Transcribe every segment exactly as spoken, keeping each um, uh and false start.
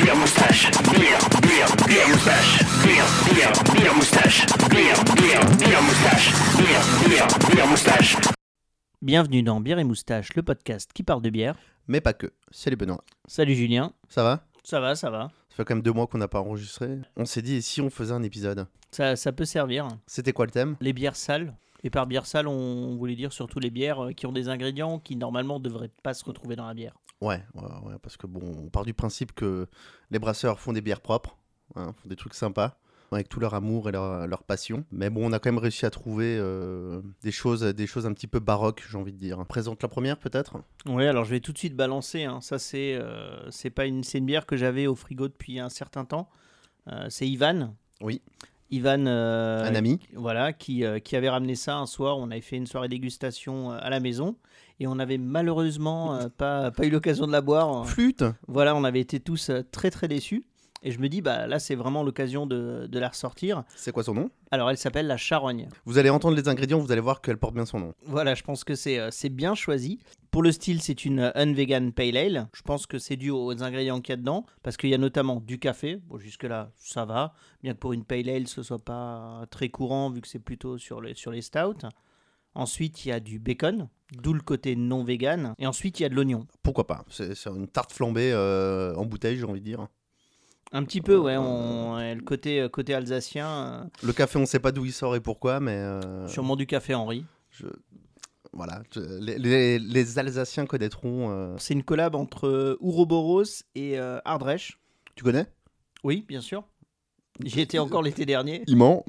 beer moustache, beer, beer, beer moustache, beer, beer, beer moustache, beer, beer, beer moustache, beer, beer, beer moustache. Bienvenue dans Bière et Moustache, le podcast qui parle de bière. Mais pas que. Salut Benoît. Salut Julien. Ça va ? Ça va, ça va. Ça fait quand même deux mois qu'on n'a pas enregistré. On s'est dit, et si on faisait un épisode ? Ça, ça peut servir. C'était quoi le thème ? Les bières sales. Et par bière sale, on voulait dire surtout les bières qui ont des ingrédients qui normalement ne devraient pas se retrouver dans la bière. Ouais, ouais, ouais, parce que bon, on part du principe que les brasseurs font des bières propres, hein, font des trucs sympas, avec tout leur amour et leur, leur passion. Mais bon, on a quand même réussi à trouver euh, des choses, des choses un petit peu baroques, j'ai envie de dire. Présente la première peut-être ? Ouais, alors je vais tout de suite balancer. Hein. Ça, c'est, euh, c'est, pas une, c'est une bière que j'avais au frigo depuis un certain temps. Euh, c'est Ivan. Oui. Ivan, euh, un ami, voilà, qui, euh, qui avait ramené ça un soir. On avait fait une soirée dégustation euh, à la maison et on avait malheureusement euh, pas, pas eu l'occasion de la boire. Flûte. Voilà, on avait été tous euh, très très déçus. Et je me dis, bah là, c'est vraiment l'occasion de, de la ressortir. C'est quoi son nom ? Alors, elle s'appelle la Charogne. Vous allez entendre les ingrédients, vous allez voir qu'elle porte bien son nom. Voilà, je pense que c'est, euh, c'est bien choisi. Pour le style, c'est une un-vegan pale ale. Je pense que c'est dû aux ingrédients qu'il y a dedans, parce qu'il y a notamment du café. Bon, jusque-là, ça va. Bien que pour une pale ale, ce soit pas très courant, vu que c'est plutôt sur les, sur les stouts. Ensuite, il y a du bacon, d'où le côté non vegan. Et ensuite, il y a de l'oignon. Pourquoi pas ? C'est, c'est une tarte flambée euh, en bouteille, j'ai envie de dire. Un petit peu, ouais. On, le côté, côté alsacien. Euh, Le café, on ne sait pas d'où il sort et pourquoi, mais... Euh, sûrement du café Henri. je... Voilà, je... les, les, les Alsaciens connaîtront... Euh... C'est une collab entre Ouroboros et euh, Ardèche. Tu connais ? Oui, bien sûr. J'y étais encore l'été dernier. Il ment.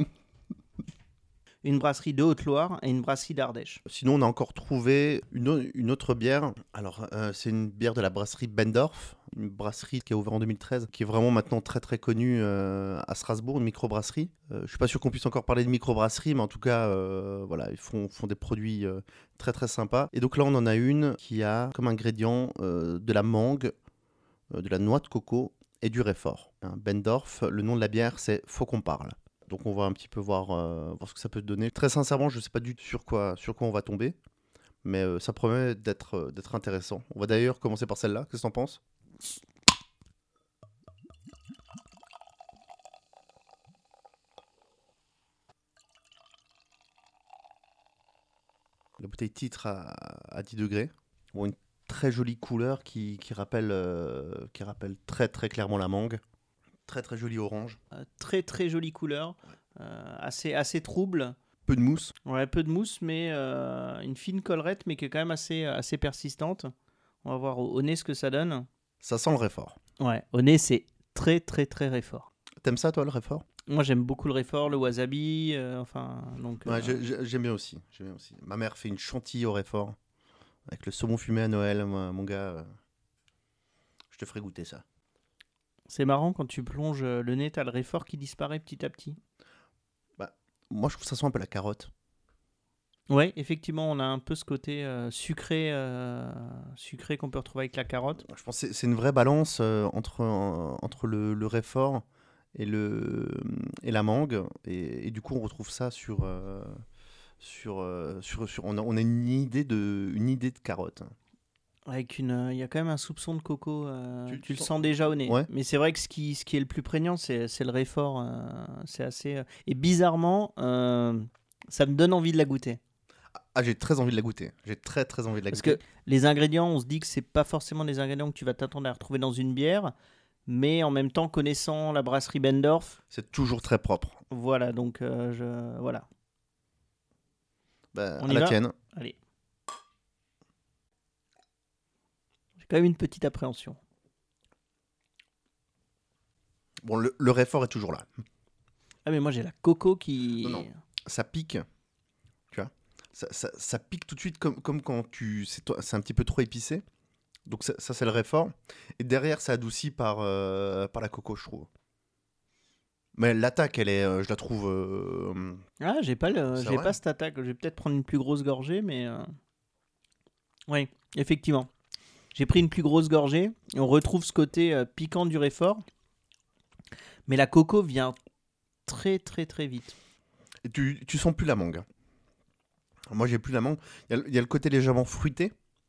Une brasserie de Haute-Loire et une brasserie d'Ardèche. Sinon, on a encore trouvé une, o- une autre bière. Alors, euh, c'est une bière de la brasserie Bendorf, une brasserie qui a ouvert en deux mille treize, qui est vraiment maintenant très très connue euh, à Strasbourg, une microbrasserie. Euh, je ne suis pas sûr qu'on puisse encore parler de microbrasserie, mais en tout cas, euh, voilà, ils font, font des produits euh, très très sympas. Et donc là, on en a une qui a comme ingrédient euh, de la mangue, euh, de la noix de coco et du réfort. Hein, Bendorf, le nom de la bière, c'est Faut qu'on parle. Donc on va un petit peu voir, euh, voir ce que ça peut donner. Très sincèrement, je ne sais pas du tout sur quoi, sur quoi on va tomber, mais euh, ça promet d'être, euh, d'être intéressant. On va d'ailleurs commencer par celle-là, qu'est-ce que t'en penses ? La bouteille titre à, à dix degrés. Bon, une très jolie couleur qui, qui, rappelle, euh, qui rappelle très très clairement la mangue. Très très joli orange. Euh, très très jolie couleur, euh, assez, assez trouble. Peu de mousse. Ouais, peu de mousse, mais euh, une fine collerette, mais qui est quand même assez, assez persistante. On va voir au, au nez ce que ça donne. Ça sent le réfort. Ouais, au nez, c'est très très très réfort. T'aimes ça toi le réfort ? Moi, j'aime beaucoup le réfort, le wasabi, euh, enfin, donc... Ouais, euh, j'ai- j'ai- j'aime bien aussi, j'aime bien aussi. Ma mère fait une chantilly au réfort avec le saumon fumé à Noël. Moi, mon gars, euh, je te ferai goûter ça. c'est marrant, quand tu plonges le nez, t'as le réfort qui disparaît petit à petit. Moi, je trouve que ça sent un peu la carotte. Ouais, effectivement, on a un peu ce côté euh, sucré, euh, sucré qu'on peut retrouver avec la carotte. Je pense que c'est, c'est une vraie balance euh, entre, euh, entre le, le réfort et, le, et la mangue. Et, et du coup, on retrouve ça sur... euh, sur, euh, sur, sur on, a, on a une idée de, une idée de carotte. Avec une, il y a quand même un soupçon de coco. euh, Tu- tu, tu le sens- sens déjà au nez. Ouais. Mais c'est vrai que ce qui, ce qui est le plus prégnant, c'est, c'est le réfort. euh, c'est assez. euh, Et bizarrement, euh, ça me donne envie de la goûter. Ah, j'ai très envie de la goûter. J'ai très très envie de la Parce goûter. que les ingrédients, on se dit que c'est pas forcément des ingrédients que tu vas t'attendre à retrouver dans une bière, mais en même temps, connaissant la brasserie Bendorf, C'est toujours très propre. voilà. Donc, euh, je, voilà. Bah, On à y la va tienne. Allez. J'ai quand même une petite appréhension. Bon, le, le réfort est toujours là. Ah mais moi j'ai la coco qui. Non, non. Ça pique, tu vois. Ça, ça, ça pique tout de suite comme, comme quand tu... C'est, to- c'est un petit peu trop épicé. Donc ça, ça, c'est le réfort. Et derrière, ça adoucit par, euh, par la coco, je trouve. Mais l'attaque, elle est, euh, je la trouve... euh, Ah j'ai pas le, C'est j'ai vrai pas cette attaque. Je vais peut-être prendre une plus grosse gorgée, mais. euh, Oui, effectivement. J'ai pris une plus grosse gorgée. Et on retrouve ce côté euh, piquant du réfort, mais la coco vient très très très vite. Et tu, tu sens plus la mangue. Moi, j'ai plus la mangue. Il y a, le- il y a le côté légèrement fruité.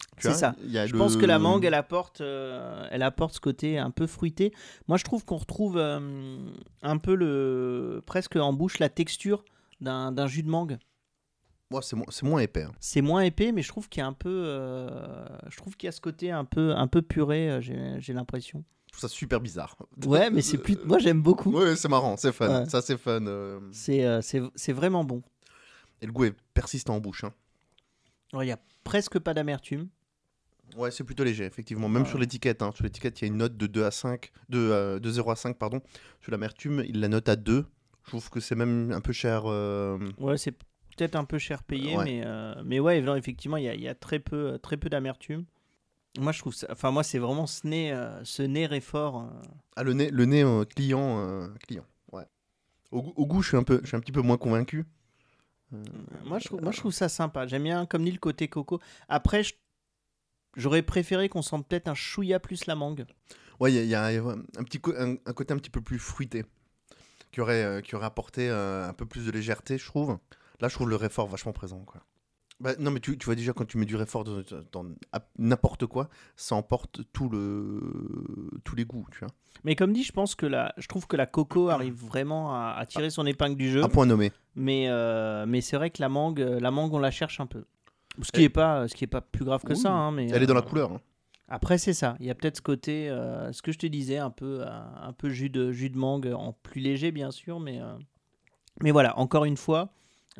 Tu C'est vois, ça. il y a Je le- pense que la mangue, elle apporte, euh, elle apporte ce côté un peu fruité. Moi, je trouve qu'on retrouve euh, un peu le, presque en bouche la texture d'un, d'un jus de mangue. Ouais, c'est, mo- c'est moins épais. hein. C'est moins épais, mais je trouve qu'il y a un peu, euh, je trouve qu'il y a ce côté un peu, un peu puré. euh, J'ai, j'ai l'impression. Je trouve ça super bizarre. Ouais, mais c'est plus, moi j'aime beaucoup. Ouais, c'est marrant, c'est fun. Ouais. Ça, c'est fun. euh. C'est, euh, c'est, c'est vraiment bon. Et le goût est persistant en bouche. hein. Alors, il y a presque pas d'amertume. Ouais, c'est plutôt léger, effectivement. Même Ouais. sur l'étiquette. hein. Sur l'étiquette, il y a une note de deux à cinq, de, euh, de zéro à cinq, pardon. Sur l'amertume, il la note à deux. Je trouve que c'est même un peu cher. euh, Ouais, c'est peut-être un peu cher payé, Ouais. mais, euh, mais ouais, non, effectivement, il y a, il y a très peu, très peu d'amertume. Moi, je trouve ça. Enfin, moi, c'est vraiment ce nez, euh, ce nez Réfort. euh. Ah, le nez, le nez euh, client. euh, client. Ouais. Au, goût- au goût, je suis, un peu, je suis un petit peu moins convaincu. Euh, Moi, je trouve, moi, je trouve ça sympa. J'aime bien, comme dit, le côté coco. Après, je- j'aurais préféré qu'on sente peut-être un chouïa plus la mangue. Ouais, il y a, il y a un, petit co- un, un côté un petit peu plus fruité. Qui aurait, euh, qui aurait apporté euh, un peu plus de légèreté, je trouve. Là, je trouve le réfort vachement présent. Quoi. Bah, non, mais tu, tu vois déjà, quand tu mets du réfort dans, dans à- n'importe quoi, ça emporte tout le, tous les goûts, tu vois. Mais comme dit, je pense que la, je trouve que la coco arrive vraiment à, à tirer son épingle du jeu. Un point nommé. Mais, euh, mais c'est vrai que la mangue, la mangue, on la cherche un peu. Ce qui Et- est pas, ce qui est pas plus grave que Oui. ça. hein, mais, Elle est dans la euh, couleur. hein. Après, c'est ça. Il y a peut-être ce côté, euh, ce que je te disais, un peu, un, un peu jus de jus de mangue, en plus léger bien sûr, mais euh, mais voilà. Encore une fois,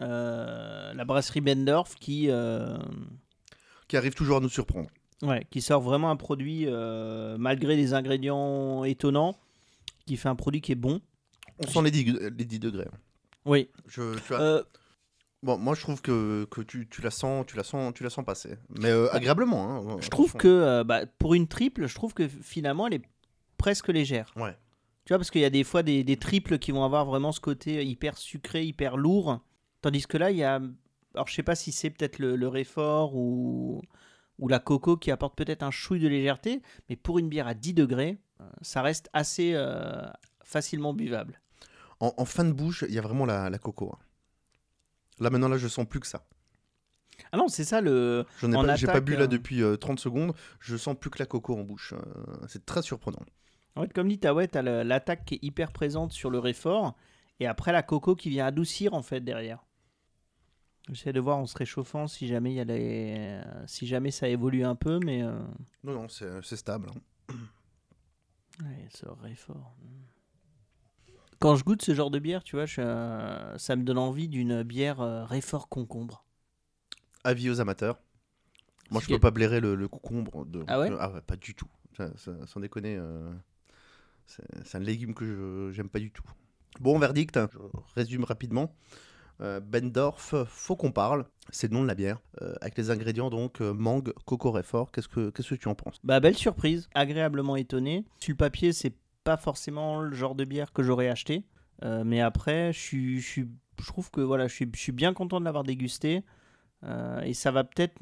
euh, la brasserie Bendorf qui euh, Qui arrive toujours à nous surprendre. ouais, qui sort vraiment un produit euh, malgré des ingrédients étonnants, qui fait un produit qui est bon. On sent les dix, les dix degrés. Oui. Je, tu vois, Euh, bon, moi, je trouve que, que tu, tu la sens, tu la sens, tu la sens passer. Mais euh, agréablement. Hein, je trouve attention. que euh, bah, pour une triple, je trouve que finalement, elle est presque légère. Ouais. Tu vois, parce qu'il y a des fois des, des triples qui vont avoir vraiment ce côté hyper sucré, hyper lourd. Tandis que là, il y a. Alors, je sais pas si c'est peut-être le, le Réfort ou, ou la coco qui apporte peut-être un chouille de légèreté. Mais pour une bière à dix degrés, euh, ça reste assez euh, facilement buvable. En, en fin de bouche, il y a vraiment la, la coco. hein. Là, maintenant, là, je sens plus que ça. Ah non, c'est ça le. Je n'ai En pas, j'ai pas attaque, bu là euh, depuis euh, trente secondes. Je sens plus que la coco en bouche. euh, c'est très surprenant. En fait, comme dit, t'as ouais, t'as le- l'attaque qui est hyper présente sur le Réfort. Et après, la coco qui vient adoucir en fait derrière. J'essaie de voir en se réchauffant si jamais, il y a les... euh, si jamais ça évolue un peu, mais. euh, Non, non, c'est, c'est stable. hein. Ouais, ce Réfort. Quand je goûte ce genre de bière, tu vois, je, euh, ça me donne envie d'une bière euh, Réfort concombre. Avis aux amateurs. Moi, C'est je peux quel- pas blairer le, le concombre. De, Ah ouais de- ah ouais, pas du tout. Ça, ça- sans déconner, euh, c'est, c'est un légume que je j'aime pas du tout. Bon, verdict, je résume rapidement. Euh, Bendorf, faut qu'on parle. C'est le nom de la bière. Euh, avec les ingrédients, donc, euh, mangue, coco Réfort. Qu'est-ce que, qu'est-ce que tu en penses? Bah, belle surprise, agréablement étonné. Sur le papier, c'est pas forcément le genre de bière que j'aurais acheté. Euh, mais après, je, suis, je, suis- je trouve que voilà, je suis, je suis bien content de l'avoir dégusté. Euh, et ça va peut-être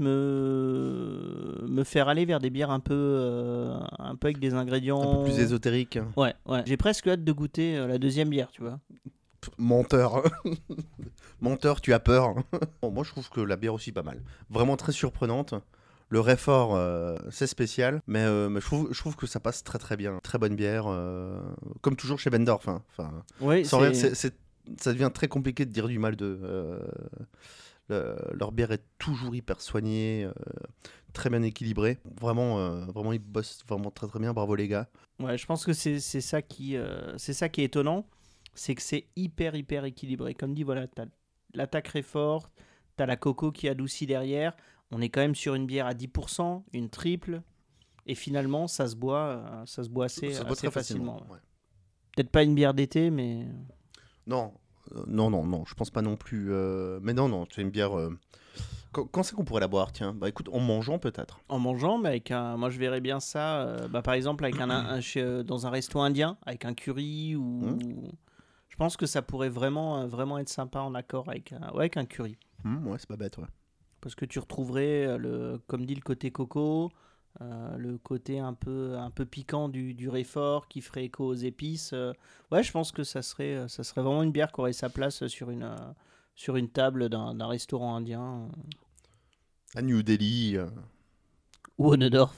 me, me faire aller vers des bières un peu, euh, un peu avec des ingrédients. Un peu plus ésotérique. Ouais, ouais. J'ai presque hâte de goûter euh, la deuxième bière, tu vois. Pff, Menteur. Menteur, tu as peur. Bon, moi, je trouve que la bière aussi pas mal. Vraiment très surprenante. Le Réfort, euh, c'est spécial, mais, euh, mais je, trouve, je trouve que ça passe très très bien. Très bonne bière, euh, comme toujours chez Bendorf. hein. Enfin, Oui, sans c'est- rire, c'est- c'est- ça devient très compliqué de dire du mal de. euh, le- leur bière est toujours hyper soignée, euh, très bien équilibrée. Vraiment, euh, vraiment, ils bossent vraiment très très bien. Bravo les gars. Ouais, je pense que c'est c'est ça qui euh, c'est ça qui est étonnant, c'est que c'est hyper hyper équilibré. Comme dit, voilà, t'as l'attaque Réfort, t'as la coco qui adoucit derrière. On est quand même sur une bière à dix pour cent, une triple, et finalement ça se boit, euh, ça se boit assez, Ça se boit assez très facilement. facilement. ouais. Peut-être pas une bière d'été, mais Non, euh, non, non, non, je pense pas non plus. euh, Mais non, non, c'est une bière. euh, Quand, quand c'est qu'on pourrait la boire, tiens? Bah écoute, en mangeant peut-être. en mangeant, mais avec un, moi je verrais bien ça, euh, bah, par exemple avec un, un- chez, euh, dans un resto indien, avec un curry ou. Mmh. Je pense que ça pourrait vraiment, euh, vraiment être sympa en accord avec un, ouais, avec un curry. Hum, ouais, c'est pas bête, ouais. Parce que tu retrouverais, euh, le, comme dit, le côté coco, euh, le côté un peu, un peu piquant du, du Réfort qui ferait écho aux épices. euh. Ouais, je pense que ça serait, euh, ça serait vraiment une bière qui aurait sa place sur une, euh, sur une table d'un d'un restaurant indien. À New Delhi. euh, Ou Onedorf.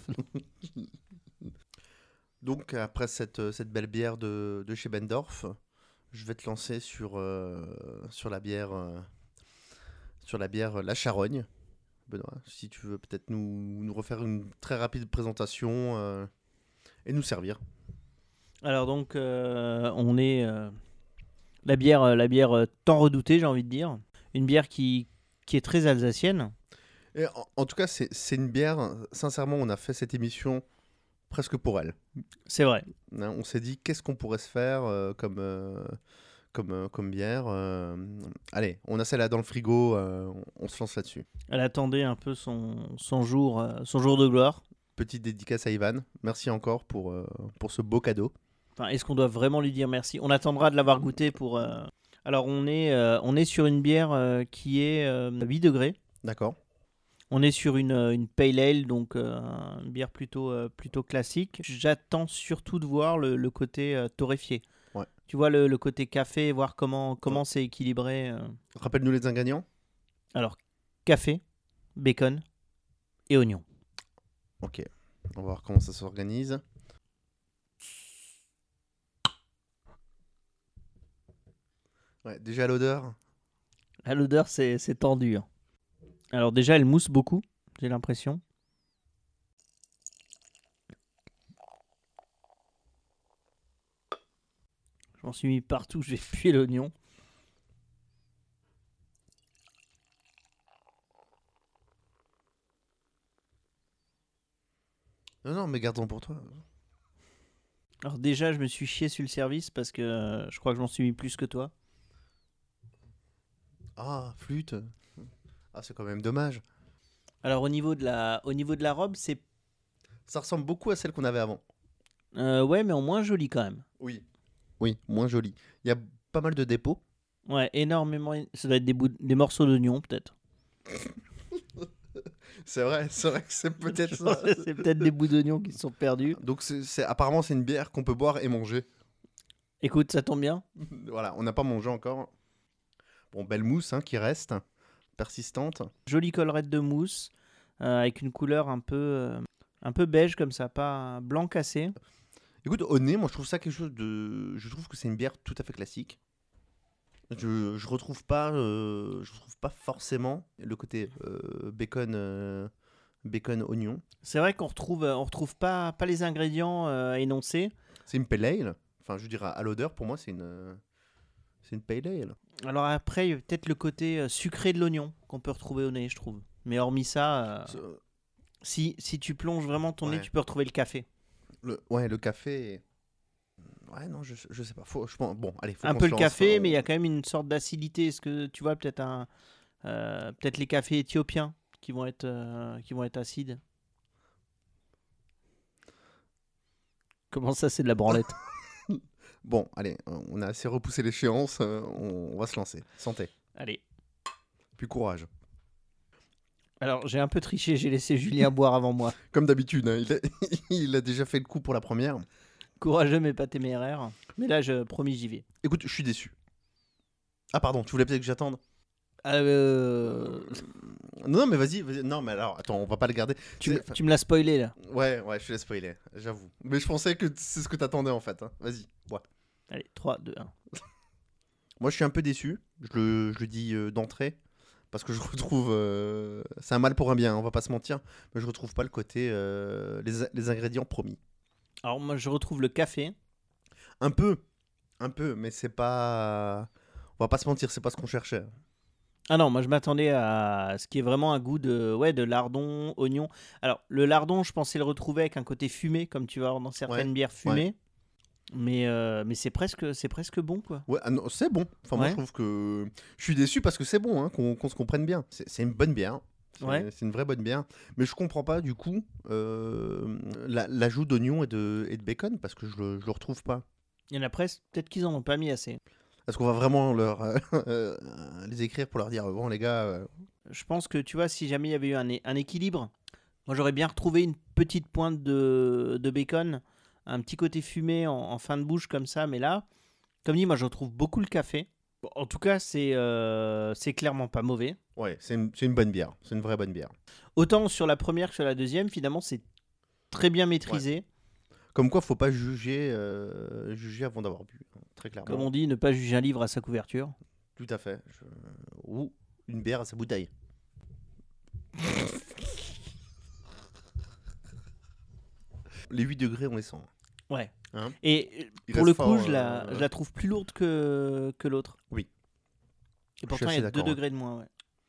Donc, après cette, cette belle bière de, de chez Bendorf, je vais te lancer sur, euh, sur la bière, euh, sur la bière La Charogne. Benoît, si tu veux peut-être nous, nous refaire une très rapide présentation euh, et nous servir. Alors donc, euh, on est euh, la bière, euh, la bière euh, tant redoutée, j'ai envie de dire. Une bière qui, qui est très alsacienne. Et en, en tout cas, c'est, c'est une bière, sincèrement, on a fait cette émission presque pour elle. C'est vrai. Hein, on s'est dit, qu'est-ce qu'on pourrait se faire euh, comme, euh, comme, euh, comme bière euh, Allez, on a celle-là dans le frigo, euh, on, on se lance là-dessus. Elle attendait un peu son, son, jour, euh, son jour de gloire. Petite dédicace à Ivan. Merci encore pour, euh, pour ce beau cadeau. Enfin, est-ce qu'on doit vraiment lui dire merci ? On attendra de l'avoir goûté pour... Euh... Alors, on est, euh, on est sur une bière euh, qui est euh, à huit degrés. D'accord. On est sur une, une pale ale, donc euh, une bière plutôt, euh, plutôt classique. J'attends surtout de voir le, le côté euh, torréfié. Ouais. Tu vois, le, le côté café, voir comment, comment ouais. c'est équilibré. Euh... Rappelle-nous les ingrédients. Alors, café, bacon et oignon. Ok, on va voir comment ça s'organise. Ouais, déjà l'odeur. À l'odeur, c'est, c'est tendu. Hein. Alors déjà, elle mousse beaucoup, j'ai l'impression. Je m'en suis mis partout, j'ai fui l'oignon. Non, non, mais gardons pour toi. Alors déjà, je me suis chié sur le service parce que euh, je crois que je m'en suis mis plus que toi. Ah, flûte. Ah, c'est quand même dommage. Alors au niveau de la, au niveau de la robe, c'est... Ça ressemble beaucoup à celle qu'on avait avant. Euh, ouais, mais en moins joli quand même. Oui. Oui, moins joli. Il y a pas mal de dépôts. Ouais, énormément. Ça doit être des, bouts, des morceaux d'oignon peut-être. C'est vrai, c'est vrai que c'est peut-être ça. C'est peut-être des bouts d'oignon qui se sont perdus. Donc c'est, c'est, apparemment c'est une bière qu'on peut boire et manger. Écoute, ça tombe bien. Voilà, on n'a pas mangé encore. Bon, belle mousse hein, qui reste, persistante. Jolie collerette de mousse, euh, avec une couleur un peu, euh, un peu beige comme ça, pas blanc cassé. Écoute, au nez, moi je trouve ça quelque chose de... Je trouve que c'est une bière tout à fait classique. Je, je retrouve pas, euh, je retrouve pas forcément le côté euh, bacon, euh, bacon oignon. C'est vrai qu'on retrouve, on retrouve pas, pas les ingrédients euh, énoncés. C'est une pale ale. Enfin, je dirais à l'odeur, pour moi, c'est une, c'est une pale ale. Alors après, il y a peut-être le côté euh, sucré de l'oignon qu'on peut retrouver au nez, je trouve. Mais hormis ça, euh, si, si tu plonges vraiment ton ouais. nez, tu peux retrouver le café. Le, ouais, le café. Ouais, non, je, je sais pas. Faut, je pense, bon, allez, faut un qu'on peu se le lance, café, hein. Mais il y a quand même une sorte d'acidité. Est-ce que tu vois peut-être un, euh, peut-être les cafés éthiopiens qui vont être, euh, qui vont être acides. Comment ça, c'est de la branlette? Bon, allez, on a assez repoussé l'échéance. On, on va se lancer. Santé. Allez. Puis courage. Alors, j'ai un peu triché. J'ai laissé Julien boire avant moi. Comme d'habitude, hein, il, a, il a déjà fait le coup pour la première. Courageux mais pas téméraire. Mais là, je promis, j'y vais. Écoute, je suis déçu. Ah pardon, tu voulais peut-être que j'attende euh... Non, mais vas-y, vas-y. Non, mais alors, attends, on va pas le garder. Tu, me, tu me l'as spoilé, là. Ouais, ouais, je te l'ai spoilé, j'avoue. Mais je pensais que c'est ce que t'attendais, en fait. Hein. Vas-y, bois. Allez, trois, deux, un. Moi, je suis un peu déçu. Je le, je le dis euh, d'entrée. Parce que je retrouve... Euh... C'est un mal pour un bien, on va pas se mentir. Mais je retrouve pas le côté... Euh... Les, les ingrédients promis. Alors, moi, je retrouve le café. Un peu. Un peu, mais c'est pas... On va pas se mentir, c'est pas ce qu'on cherchait. Ah non, moi je m'attendais à ce qui est vraiment un goût de, ouais, de lardon, oignon. Alors, le lardon, je pensais le retrouver avec un côté fumé, comme tu vas avoir dans certaines ouais, bières fumées. Ouais. Mais, euh, mais c'est, presque, c'est presque bon, quoi. Ouais, ah non, c'est bon. Enfin, ouais. Moi, je trouve que... Je suis déçu parce que c'est bon, hein, qu'on, qu'on se comprenne bien. C'est, c'est une bonne bière. C'est, ouais. c'est une vraie bonne bière. Mais je comprends pas, du coup, euh, la, l'ajout d'oignon et de, et de bacon, parce que je le, je le retrouve pas. Il y en a presque, peut-être qu'ils en ont pas mis assez. Est-ce qu'on va vraiment leur, euh, les écrire pour leur dire bon les gars euh... Je pense que tu vois, si jamais il y avait eu un, un équilibre, moi j'aurais bien retrouvé une petite pointe de, de bacon, un petit côté fumé en, en fin de bouche comme ça, mais là, comme dit, moi je retrouve beaucoup le café. Bon, en tout cas, c'est euh, c'est clairement pas mauvais. Ouais, c'est une, c'est une bonne bière. C'est une vraie bonne bière. Autant sur la première que sur la deuxième, finalement, c'est très bien maîtrisé. Comme quoi, faut pas juger, euh, juger avant d'avoir bu, hein, très clairement. Comme on dit, ne pas juger un livre à sa couverture. Tout à fait. Je- Ou une bière à sa bouteille. Les huit degrés, on les sent. Ouais. Hein Et Il pour reste le fort, coup, je, la, euh, je la trouve plus lourde que, que l'autre. Oui. Et pourtant, assez il y a deux d'accord, hein. degrés de moins. Ouais.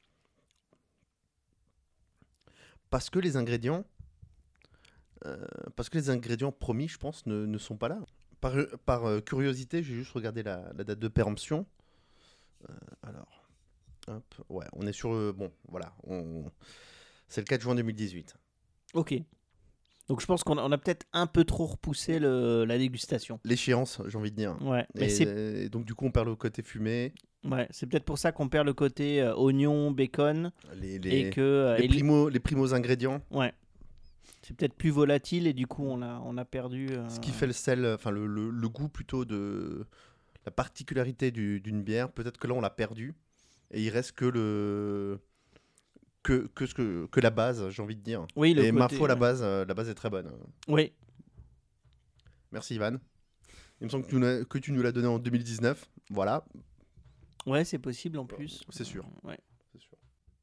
Parce que les ingrédients, euh, parce que les ingrédients promis, je pense, ne, ne sont pas là. Par, par euh, curiosité, j'ai juste regardé la, la date de péremption. Euh, alors, hop, ouais, on est sur, euh, bon, voilà, on, c'est le quatre juin deux mille dix-huit. Ok. Donc je pense qu'on a, on a peut-être un peu trop repoussé le, la dégustation. L'échéance, j'ai envie de dire. Ouais. Mais Et, c'est et donc du coup, on perd le côté fumé. ouais, c'est peut-être pour ça qu'on perd le côté euh, oignon, bacon Les, les, et que euh, les, et li- primo, les primos ingrédients. ouais. C'est peut-être plus volatile et du coup on a on a perdu. euh, Ce qui fait le sel, enfin le, le, le goût plutôt de la particularité du- d'une bière, peut-être que là on l'a perdu et il reste que le que, que, ce que, que la base, j'ai envie de dire. Oui, le Et ma côté, foi, la ouais. base, euh, la base est très bonne. Oui. Merci Ivan. Il me semble que tu, nous l'as- que tu nous l'as donné en deux mille dix-neuf. Voilà, Ouais, c'est possible en plus. c'est sûr. Euh, ouais. c'est sûr.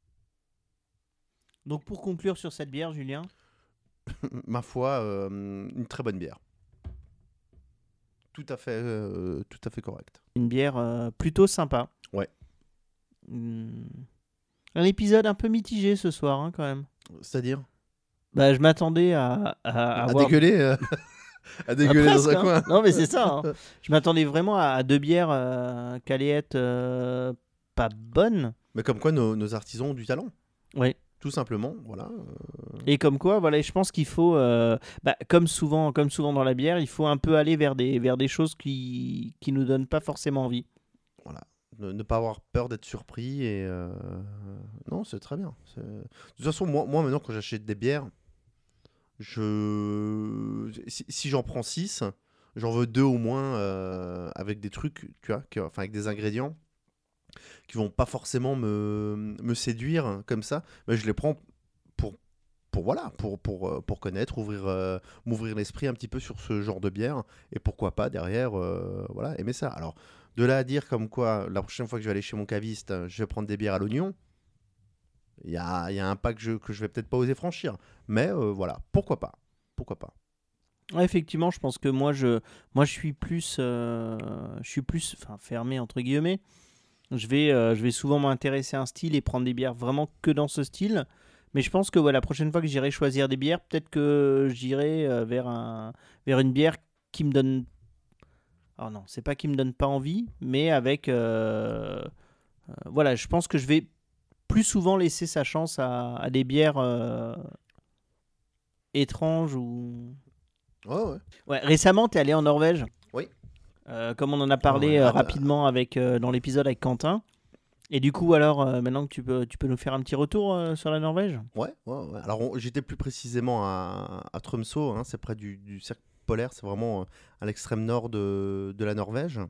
Donc pour conclure sur cette bière, Julien. Ma foi, euh, une très bonne bière. Tout à fait, euh, tout à fait correct. Une bière euh, plutôt sympa. Ouais. Hmm. Un épisode un peu mitigé ce soir, hein, quand même. C'est-à-dire Bah, je m'attendais à, à, à avoir... dégueuler, euh, à Ah, dégueuler dans presque, un hein. coin. Non, mais c'est ça. hein. Je m'attendais vraiment à, à deux bières euh, qui allaient être euh, pas bonnes. Mais comme quoi, nos, nos artisans ont du talent. Ouais. Tout simplement, voilà. euh, Et comme quoi, voilà, je pense qu'il faut, euh, bah, comme souvent, comme souvent dans la bière, il faut un peu aller vers des, vers des choses qui, qui nous donnent pas forcément envie. Voilà. Ne, ne pas avoir peur d'être surpris. Et euh, non, c'est très bien. C'est- De toute façon, moi, moi maintenant, quand j'achète des bières, je... si, si j'en prends six, j'en veux deux au moins euh, avec des trucs, tu vois, que- enfin avec des ingrédients qui vont pas forcément me, me séduire comme ça. Mais je les prends pour, pour voilà, pour, pour, euh, pour connaître, ouvrir, euh, m'ouvrir l'esprit un petit peu sur ce genre de bière. Et pourquoi pas derrière, euh, voilà, aimer ça. Alors, de là à dire comme quoi, la prochaine fois que je vais aller chez mon caviste, euh, je vais prendre des bières à l'oignon, il y a, il y a un pas que je, que je vais peut-être pas oser franchir. Mais euh, voilà, pourquoi pas. Pourquoi pas. Ouais, effectivement, je pense que moi, je, moi, je suis plus, euh, je suis plus, enfin, fermé entre guillemets. Je vais, euh, je vais souvent m'intéresser à un style et prendre des bières vraiment que dans ce style. Mais je pense que ouais, la prochaine fois que j'irai choisir des bières, peut-être que j'irai euh, vers un, vers une bière qui me donne. Oh non, c'est pas qui me donne pas envie, mais avec. euh, euh, voilà, je pense que je vais plus souvent laisser sa chance à, à des bières euh, étranges ou. Ouais, ouais. Ouais, récemment, t'es allé en Norvège. Oui. Euh, comme on en a parlé Ouais, euh, ah bah. rapidement avec, euh, dans l'épisode avec Quentin. Et du coup, alors, euh, maintenant que tu peux, tu peux nous faire un petit retour euh, sur la Norvège. Ouais, ouais, ouais. Alors, on- j'étais plus précisément à, à Tromsø, hein, c'est près du, du cercle polaire, c'est vraiment euh, à l'extrême nord de, de la Norvège.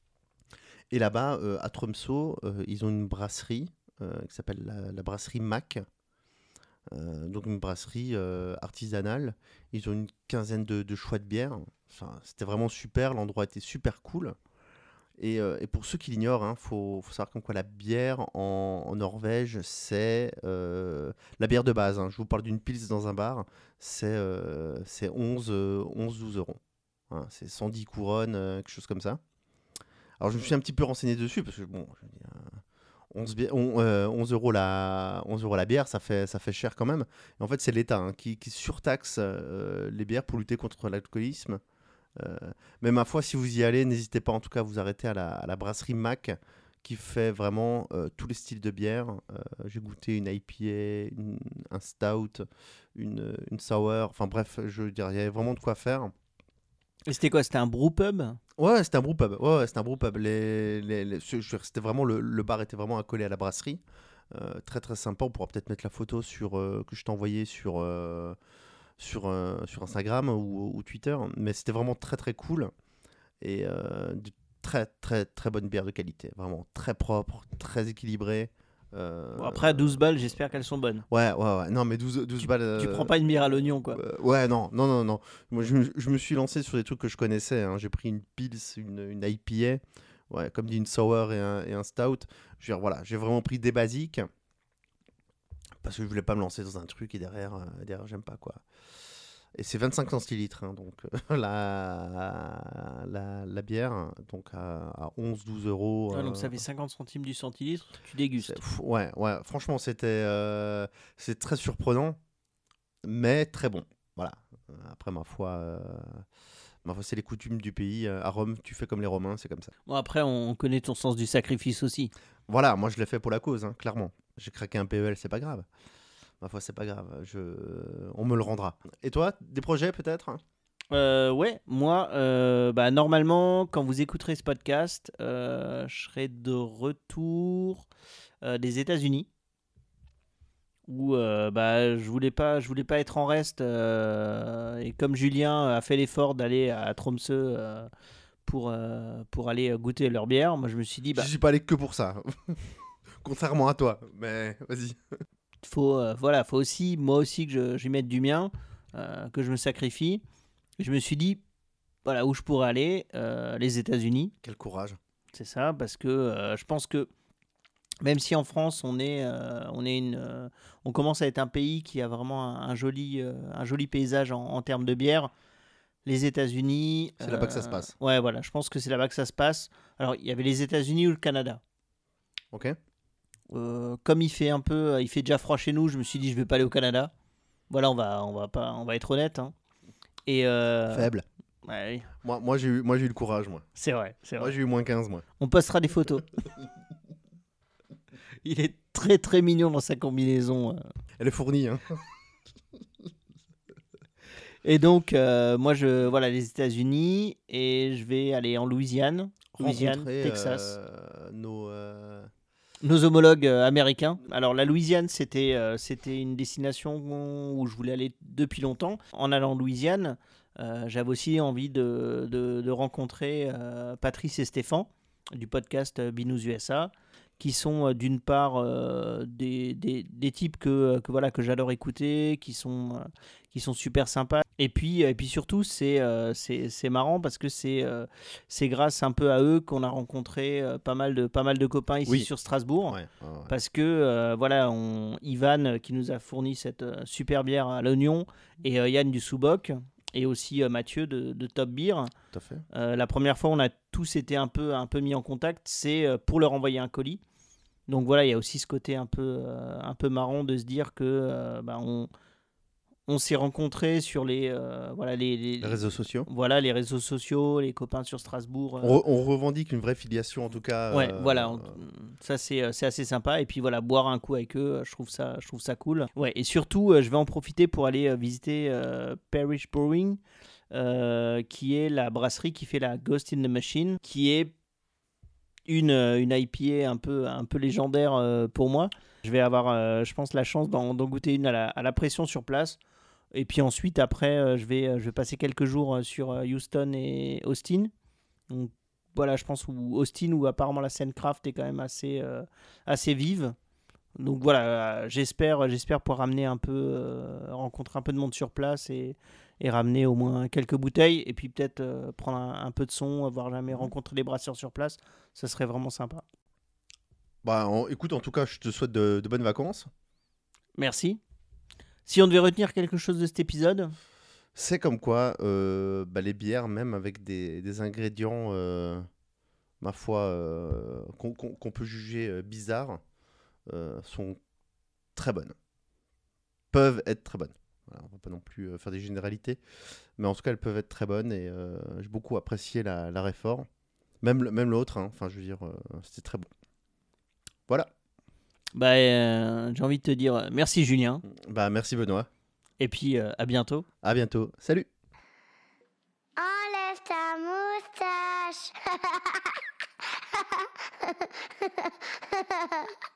Et là-bas, euh, à Tromsø, euh, ils ont une brasserie euh, qui s'appelle la, la brasserie Mac. Euh, donc, une brasserie euh, artisanale. Ils ont une quinzaine de, de choix de bières. Enfin, c'était vraiment super, l'endroit était super cool. Et, euh, et pour ceux qui l'ignorent, il faut, faut savoir comme quoi la bière en, en Norvège, c'est euh, la bière de base. hein. Je vous parle d'une pils dans un bar, c'est euh, c'est onze douze euros. Hein, c'est cent dix couronnes, euh, quelque chose comme ça. Alors je me suis un petit peu renseigné dessus, parce que bon, je veux dire, euh, onze, bi- on- euh, onze euros la, onze euros la bière, ça fait, ça fait cher quand même. Et en fait, c'est l'État hein, qui, qui surtaxe euh, les bières pour lutter contre l'alcoolisme. Euh, mais ma foi, si vous y allez, n'hésitez pas en tout cas à vous arrêter à la, à la brasserie Mac qui fait vraiment euh, tous les styles de bière. Euh, j'ai goûté une I P A, une- un stout, une, une sour. Enfin bref, je veux dire, il y avait vraiment de quoi faire. Et c'était quoi? C'était un brew pub? Ouais, ouais, c'était un brew pub. Ouais, ouais, c'était un brew pub. Les, les, les- je- je- c'était vraiment le, le bar était vraiment accolé à la brasserie. Euh, très très sympa. On pourra peut-être mettre la photo sur euh, que je t'ai envoyée sur euh, sur euh, sur Instagram ou, ou Twitter. Mais c'était vraiment très très cool et euh, de très très très bonne bière de qualité, vraiment très propre, très équilibrée. Euh, Bon, après, à douze balles, j'espère qu'elles sont bonnes. Ouais, ouais, ouais. Non, mais douze, douze Tu, balles. euh, tu prends pas une bière à l'oignon, quoi. euh, ouais, non, non, non, non. Moi, je, me- je me suis lancé sur des trucs que je connaissais. hein. J'ai pris une Pils, une, une I P A, ouais, comme dit une Sour et un, et un Stout. Je veux dire, voilà, j'ai vraiment pris des basiques parce que je voulais pas me lancer dans un truc et derrière, euh, derrière j'aime pas, quoi. Et c'est vingt-cinq centilitres, hein, donc euh, la, la, la bière, donc à, à onze douze euros. Ah, donc euh, ça fait cinquante centimes du centilitre, tu dégustes. c'est- pff, ouais, ouais, franchement, c'était euh, c'est très surprenant, mais très bon. Voilà. Euh, Après, ma foi, euh, ma foi c'est les coutumes du pays. Euh, À Rome, tu fais comme les Romains, c'est comme ça. Bon, après, on connaît ton sens du sacrifice aussi. Voilà, moi, je l'ai fait pour la cause, hein, clairement. J'ai craqué un P E L, c'est pas grave. Ma foi, c'est pas grave. Je... On me le rendra. Et toi, des projets peut-être? Euh, ouais, moi, euh, bah, normalement, quand vous écouterez ce podcast, euh, je serai de retour euh, des États-Unis. Où euh, bah, je voulais pas, je voulais pas être en reste. euh, et comme Julien a fait l'effort d'aller à Tromsø euh, pour, euh, pour aller goûter leur bière, moi je me suis dit, bah, Je suis pas allé que pour ça. Contrairement à toi, mais vas-y. faut, euh, voilà, faut aussi, moi aussi, que je, j'y mette du mien, euh, que je me sacrifie. Et je me suis dit, voilà, où je pourrais aller, euh, les États-Unis. Quel courage. C'est ça, parce que euh, je pense que même si en France on est, euh, on est une, euh, on commence à être un pays qui a vraiment un, un joli, euh, un joli paysage en, en termes de bière, les États-Unis. C'est là-bas que ça se passe. Ouais, voilà, je pense que c'est là-bas que ça se passe. Alors il y avait les États-Unis ou le Canada. Ok. Euh, comme il fait un peu, il fait déjà froid chez nous, je me suis dit je vais pas aller au Canada. Voilà, on va, on va pas, on va être honnête. Hein. Et euh, Faible. ouais, Moi, moi, j'ai eu, moi, j'ai eu le courage, moi. c'est vrai, c'est Moi, vrai. j'ai eu moins quinze, moi. On postera des photos. Il est très très mignon dans sa combinaison. euh. Elle est fournie, hein. Et donc, euh, moi, je voilà les États-Unis et je vais aller en Louisiane, Louisiane, Rencontrer, Texas. euh, nos, euh, Nos homologues euh, américains. Alors, la Louisiane, c'était euh, c'était une destination où je voulais aller depuis longtemps. En allant en Louisiane, euh, j'avais aussi envie de, de, de rencontrer euh, Patrice et Stéphane du podcast euh, Binous U S A, qui sont euh, d'une part euh, des, des, des types que, que, voilà, que j'adore écouter, qui sont, euh, qui sont super sympas. Et puis, et puis surtout, c'est, euh, c'est, c'est marrant parce que c'est, euh, c'est grâce un peu à eux qu'on a rencontré euh, pas, mal de, pas mal de copains ici Oui. sur Strasbourg. ouais, ouais, ouais. Parce que euh, voilà, on, Ivan euh, qui nous a fourni cette euh, super bière à l'oignon et euh, Yann du Soubok et aussi euh, Mathieu de, de Top Beer. Tout à fait. Euh, la première fois, on a tous été un peu, un peu mis en contact, c'est euh, pour leur envoyer un colis. Donc voilà, il y a aussi ce côté un peu, euh, un peu marrant de se dire que euh, bah, on, on s'est rencontrés sur les, euh, voilà, les, les, Les réseaux sociaux. voilà, les réseaux sociaux, les copains sur Strasbourg. euh, On, re- on revendique une vraie filiation, en tout cas. Ouais, euh, voilà, on- ça c'est euh, c'est assez sympa. Et puis voilà, boire un coup avec eux, euh, je trouve ça, je trouve ça cool. Ouais, et surtout, euh, je vais en profiter pour aller euh, visiter euh, Parish Brewing, euh, qui est la brasserie qui fait la Ghost in the Machine, qui est une, euh, une I P A un peu, un peu légendaire euh, pour moi. Je vais avoir, euh, je pense, la chance d'en, d'en goûter une à la, à la pression sur place. Et puis ensuite, après, euh, je, vais, euh, je vais passer quelques jours euh, sur euh, Houston et Austin. Donc voilà, je pense, où Austin, où apparemment la scène craft est quand même assez, euh, assez vive. Donc voilà, euh, j'espère, j'espère pouvoir ramener un peu, euh, rencontrer un peu de monde sur place et, et ramener au moins quelques bouteilles. Et puis peut-être euh, prendre un, un peu de son, avoir jamais rencontré les brasseurs sur place. Ça serait vraiment sympa. Bah, en- écoute, en tout cas, je te souhaite de, de bonnes vacances. Merci. Si on devait retenir quelque chose de cet épisode, C'est comme quoi, euh, bah, les bières, même avec des, des ingrédients, euh, ma foi, euh, qu'on qu'on- qu'on peut juger euh, bizarres, euh, sont très bonnes. Peuvent être très bonnes. Voilà, on va pas non plus euh, faire des généralités, mais en tout cas, elles peuvent être très bonnes et euh, j'ai beaucoup apprécié la, la réforme. Même, le- même l'autre, hein, enfin, je veux dire, euh, c'était très bon. Voilà. bah, euh, j'ai envie de te dire euh, merci Julien. Bah, merci Benoît. Et puis euh, à bientôt. À bientôt. Salut. Enlève ta moustache.